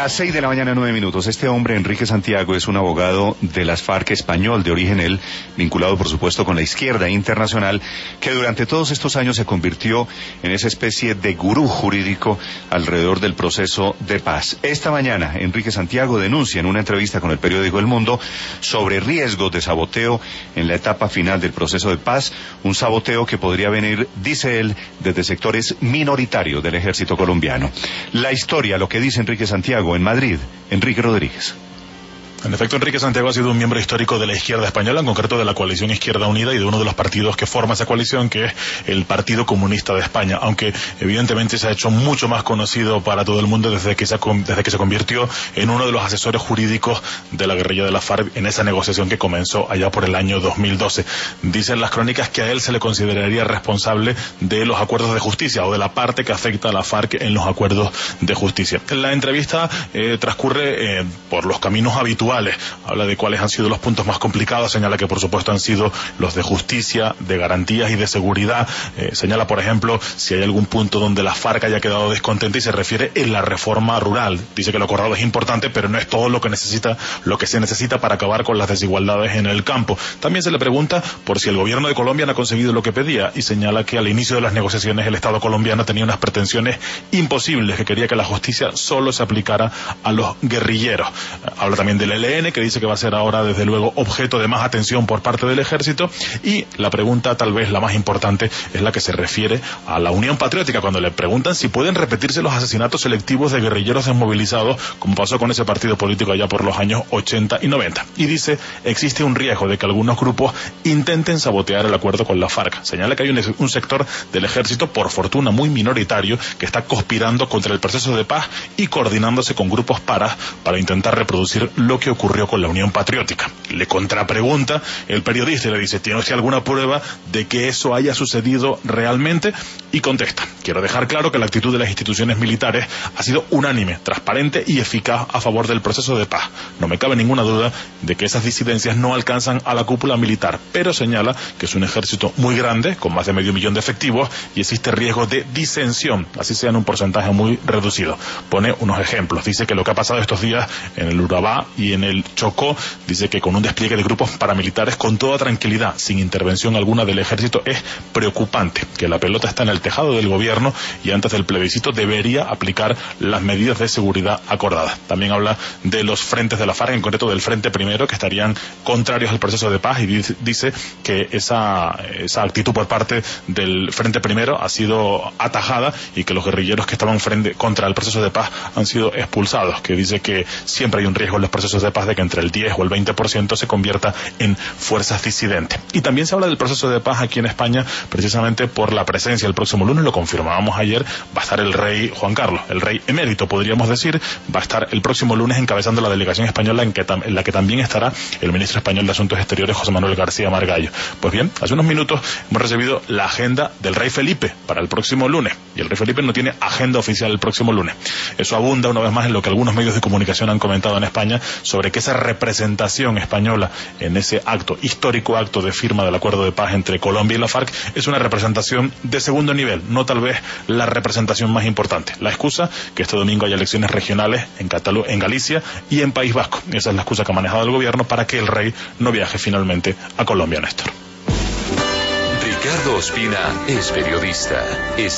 Las 6 de la mañana, 9 minutos. Este hombre, Enrique Santiago, es un abogado de las FARC español, de origen él, vinculado por supuesto con la izquierda internacional, que durante todos estos años se convirtió en esa especie de gurú jurídico alrededor del proceso de paz. Esta mañana, Enrique Santiago denuncia en una entrevista con el periódico El Mundo sobre riesgos de saboteo en la etapa final del proceso de paz, un saboteo que podría venir, dice él, desde sectores minoritarios del ejército colombiano. La historia, lo que dice Enrique Santiago en Madrid, Enrique Rodríguez. En efecto, Enrique Santiago ha sido un miembro histórico de la izquierda española, en concreto de la coalición Izquierda Unida y de uno de los partidos que forma esa coalición, que es el Partido Comunista de España, aunque evidentemente se ha hecho mucho más conocido para todo el mundo desde que se convirtió en uno de los asesores jurídicos de la guerrilla de la FARC en esa negociación que comenzó allá por el año 2012. Dicen las crónicas que a él se le consideraría responsable de los acuerdos de justicia o de la parte que afecta a la FARC en los acuerdos de justicia. La entrevista transcurre por los caminos habituales. Habla de cuáles han sido los puntos más complicados, señala que por supuesto han sido los de justicia, de garantías y de seguridad. Señala, por ejemplo, si hay algún punto donde la FARC haya quedado descontenta y se refiere en la reforma rural. Dice que lo acordado es importante, pero no es todo lo que se necesita para acabar con las desigualdades en el campo. También se le pregunta por si el gobierno de Colombia no ha conseguido lo que pedía y señala que al inicio de las negociaciones el Estado colombiano tenía unas pretensiones imposibles, que quería que la justicia solo se aplicara a los guerrilleros. Habla también del ELN, que dice que va a ser ahora desde luego objeto de más atención por parte del ejército, y la pregunta tal vez la más importante es la que se refiere a la Unión Patriótica, cuando le preguntan si pueden repetirse los asesinatos selectivos de guerrilleros desmovilizados como pasó con ese partido político allá por los años 80 y 90, y dice existe un riesgo de que algunos grupos intenten sabotear el acuerdo con la FARC. Señala que hay un sector del ejército, por fortuna muy minoritario, que está conspirando contra el proceso de paz y coordinándose con grupos para intentar reproducir lo que ocurrió con la Unión Patriótica. Le contrapregunta el periodista y le dice, ¿tiene usted alguna prueba de que eso haya sucedido realmente? Y contesta, quiero dejar claro que la actitud de las instituciones militares ha sido unánime, transparente y eficaz a favor del proceso de paz. No me cabe ninguna duda de que esas disidencias no alcanzan a la cúpula militar, pero señala que es un ejército muy grande, con más de 500.000 de efectivos, y existe riesgo de disensión, así sea en un porcentaje muy reducido. Pone unos ejemplos, dice que lo que ha pasado estos días en el Urabá y en el Chocó, dice que con un despliegue de grupos paramilitares con toda tranquilidad, sin intervención alguna del ejército, es preocupante, que la pelota está en el tejado del gobierno y antes del plebiscito debería aplicar las medidas de seguridad acordadas. También habla de los frentes de la FARC, en concreto del Frente Primero, que estarían contrarios al proceso de paz, y dice que esa actitud por parte del Frente Primero ha sido atajada y que los guerrilleros que estaban contra el proceso de paz han sido expulsados, que dice que siempre hay un riesgo en los procesos de paz de que entre el 10 o el 20% se convierta en fuerzas disidentes. Y también se habla del proceso de paz aquí en España precisamente por la presencia el próximo lunes, lo confirmábamos ayer, va a estar el rey Juan Carlos, el rey emérito podríamos decir, va a estar el próximo lunes encabezando la delegación española en la que también estará el ministro español de Asuntos Exteriores, José Manuel García Margallo. Pues bien, hace unos minutos hemos recibido la agenda del rey Felipe para el próximo lunes, y el rey Felipe no tiene agenda oficial el próximo lunes. Eso abunda una vez más en lo que algunos medios de comunicación han comentado en España sobre que esa representación española en ese histórico acto de firma del acuerdo de paz entre Colombia y la FARC es una representación de segundo nivel, no tal vez la representación más importante. La excusa, que este domingo hay elecciones regionales en Galicia y en País Vasco. Esa es la excusa que ha manejado el gobierno para que el rey no viaje finalmente a Colombia, Néstor. Ricardo Ospina es periodista.